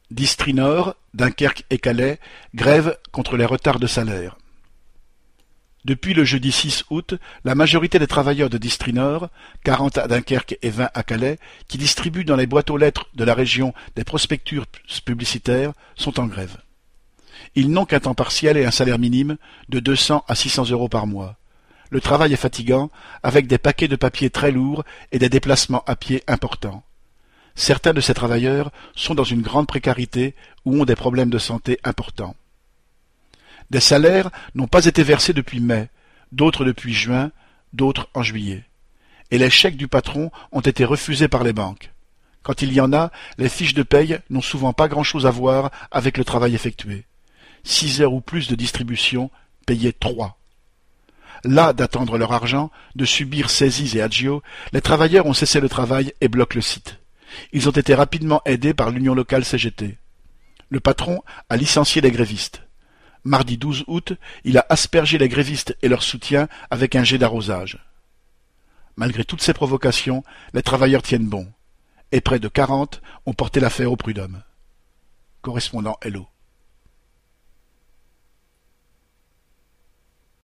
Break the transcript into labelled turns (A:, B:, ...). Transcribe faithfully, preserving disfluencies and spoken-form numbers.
A: Distri Nord, Dunkerque et Calais, grève contre les retards de salaire. Depuis le jeudi six août, la majorité des travailleurs de Distri Nord, quarante à Dunkerque et vingt à Calais, qui distribuent dans les boîtes aux lettres de la région des prospectus publicitaires, sont en grève. Ils n'ont qu'un temps partiel et un salaire minime de deux cents à six cents euros par mois. Le travail est fatigant, avec des paquets de papier très lourds et des déplacements à pied importants. Certains de ces travailleurs sont dans une grande précarité ou ont des problèmes de santé importants. Des salaires n'ont pas été versés depuis mai, d'autres depuis juin, d'autres en juillet. Et les chèques du patron ont été refusés par les banques. Quand il y en a, les fiches de paye n'ont souvent pas grand-chose à voir avec le travail effectué. Six heures ou plus de distribution, payées trois. Là d'attendre leur argent, de subir saisies et agios, les travailleurs ont cessé le travail et bloquent le site. Ils ont été rapidement aidés par l'union locale C G T. Le patron a licencié les grévistes. Mardi douze août, il a aspergé les grévistes et leur soutien avec un jet d'arrosage. Malgré toutes ces provocations, les travailleurs tiennent bon, et près de quarante ont porté l'affaire au prud'homme. Correspondant Hello.